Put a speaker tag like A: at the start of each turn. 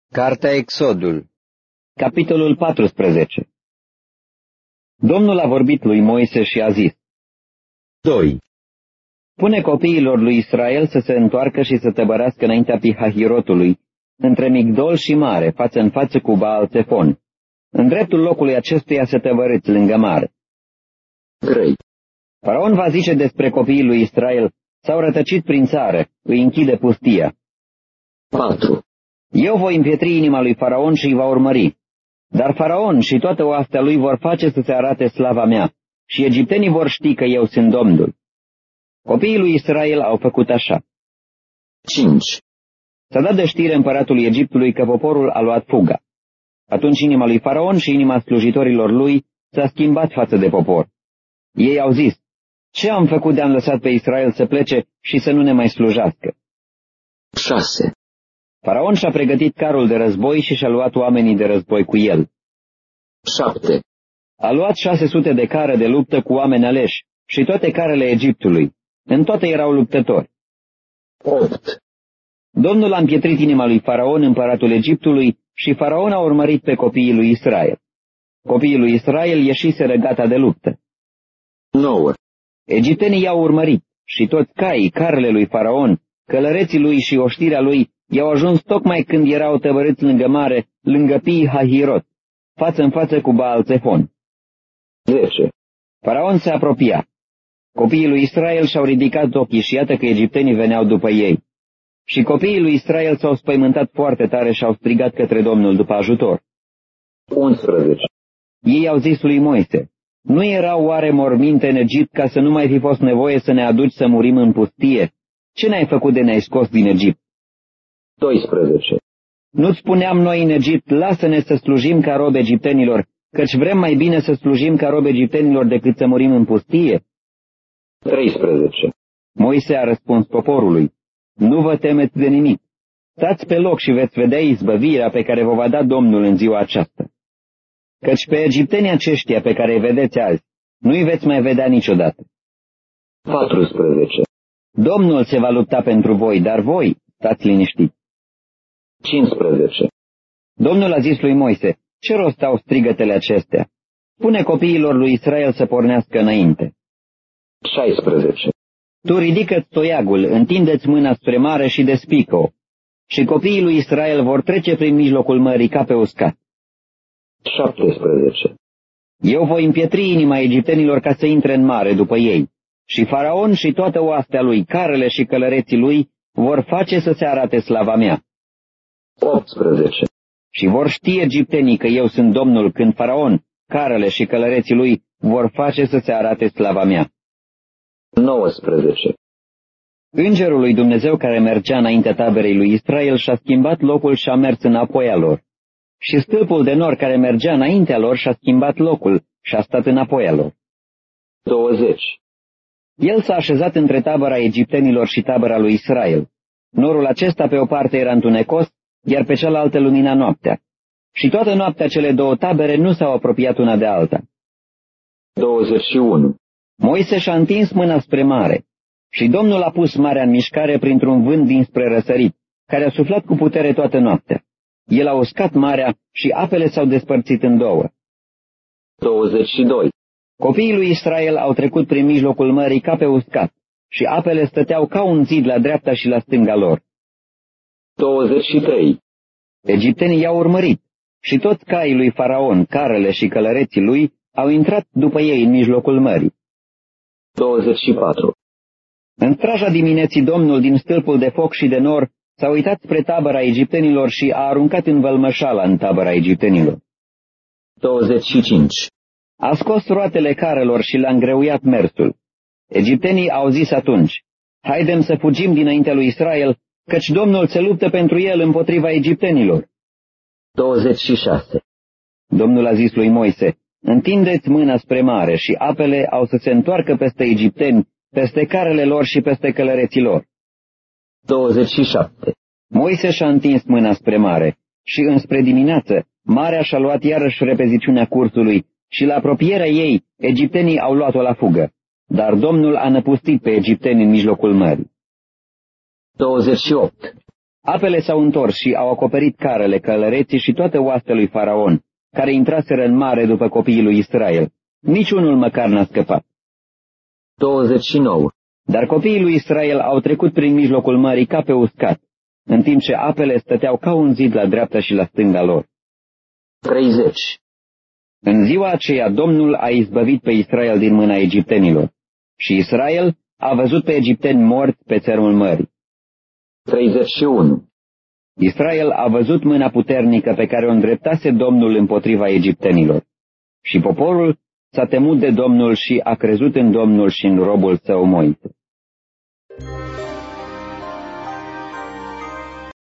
A: Cartea Exodul, capitolul 14. Domnul a vorbit lui Moise și a zis: 2. Pune copiilor lui Israel să se întoarcă și să tăbărească înaintea Pihahirotului, între Migdol și Mare, față în față cu Baal-Țefon. În dreptul locului acestuia se tăbărâți lângă mare. 3. Faraon va zice despre copiii lui Israel: s-au rătăcit prin țară, îi închide pustia. 4. Eu voi împietri inima lui Faraon și îi va urmări. Dar Faraon și toată oastea lui vor face să se arate slava mea, și egiptenii vor ști că eu sunt Domnul. Copiii lui Israel au făcut așa. 5. S-a dat de știre împăratului Egiptului că poporul a luat fuga. Atunci inima lui Faraon și inima slujitorilor lui s-a schimbat față de popor. Ei au zis: ce am făcut de-am lăsat pe Israel să plece și să nu ne mai slujească? 6. Faraon și-a pregătit carul de război și și-a luat oamenii de război cu el. 7. A luat 600 de care de luptă cu oameni aleși și toate carele Egiptului. În toate erau luptători. 8. Domnul a împietrit inima lui Faraon, împăratul Egiptului, și Faraon a urmărit pe copiii lui Israel. Copiii lui Israel ieșiseră gata de luptă. 9. Egiptenii i-au urmărit și toți caii, carele lui Faraon, călăreții lui și oștirea lui i-au ajuns tocmai când erau tăbărâți lângă mare, lângă Pi-Hahirot, față în față cu Baal-Țefon. 10. Faraon se apropia. Copiii lui Israel și-au ridicat ochii și iată că egiptenii veneau după ei. Și copiii lui Israel s-au spăimântat foarte tare și au strigat către Domnul după ajutor. 11. Ei au zis lui Moise: nu erau oare morminte în Egipt ca să nu mai fi fost nevoie să ne aduci să murim în pustie? Ce ne-ai făcut de ne-ai scos din Egipt? 12. Nu-ți spuneam noi în Egipt: lasă-ne să slujim ca robi egiptenilor, căci vrem mai bine să slujim ca robi egiptenilor decât să murim în pustie? 13. Moise a răspuns poporului: nu vă temeți de nimic. Stați pe loc și veți vedea izbăvirea pe care vă va da Domnul în ziua aceasta. Căci pe egiptenii aceștia pe care îi vedeți azi, nu-i veți mai vedea niciodată. 14. Domnul se va lupta pentru voi, dar voi stați liniștiți. 15. Domnul a zis lui Moise: ce rost au strigătele acestea? Pune copiilor lui Israel să pornească înainte. 16. Tu ridică-ți toiagul, întindeți mâna spre mare și despică-o, și copiii lui Israel vor trece prin mijlocul mării ca pe uscat. 17. Eu voi împietri inima egiptenilor ca să intre în mare după ei, și Faraon și toată oastea lui, carele și călăreții lui, vor face să se arate slava mea. 18. Și vor ști egiptenii că eu sunt Domnul când Faraon, carele și călăreții lui vor face să se arate slava mea. 19. Îngerul lui Dumnezeu care mergea înaintea taberei lui Israel și-a schimbat locul și a mers înapoi a lor. Și stâlpul de nor care mergea înaintea lor și-a schimbat locul și a stat înapoi a lor. 20. El s-a așezat între tabăra egiptenilor și tabăra lui Israel. Norul acesta pe o parte era întunecos, iar pe cealaltă lumina noaptea. Și toată noaptea cele două tabere nu s-au apropiat una de alta. 21. Moise și-a întins mâna spre mare, și Domnul a pus marea în mișcare printr-un vânt dinspre răsărit, care a suflat cu putere toată noaptea. El a uscat marea și apele s-au despărțit în două. 22. Copiii lui Israel au trecut prin mijlocul mării ca pe uscat, și apele stăteau ca un zid la dreapta și la stânga lor. 23. Egiptenii i-au urmărit, și toți caii lui Faraon, carele și călăreții lui, au intrat după ei în mijlocul mării. 24. În straja dimineții Domnul din stâlpul de foc și de nor s-a uitat spre tabăra egiptenilor și a aruncat în vălmășala în tabăra egiptenilor. 25. A scos roatele carelor și le-a îngreuiat mersul. Egiptenii au zis atunci: haidem să fugim dinaintea lui Israel, căci Domnul se luptă pentru el împotriva egiptenilor. 26. Domnul a zis lui Moise: întindeți mâna spre mare și apele au să se întoarcă peste egipteni, peste carele lor și peste călăreții lor. 27. Moise și-a întins mâna spre mare și înspre dimineață marea și-a luat iarăși repeziciunea cursului și la apropierea ei egiptenii au luat-o la fugă, dar Domnul a năpustit pe egipteni în mijlocul mării. 28. Apele s-au întors și au acoperit carele, călăreții și toate oastele lui Faraon, care intraseră în mare după copiii lui Israel. Niciunul măcar n-a scăpat. 29. Dar copiii lui Israel au trecut prin mijlocul mării ca pe uscat, în timp ce apele stăteau ca un zid la dreapta și la stânga lor. 30. În ziua aceea Domnul a izbăvit pe Israel din mâna egiptenilor și Israel a văzut pe egipteni morți pe țărmul mării. 31. Israel a văzut mâna puternică pe care o îndreptase Domnul împotriva egiptenilor și poporul s-a temut de Domnul și a crezut în Domnul și în robul său Moise.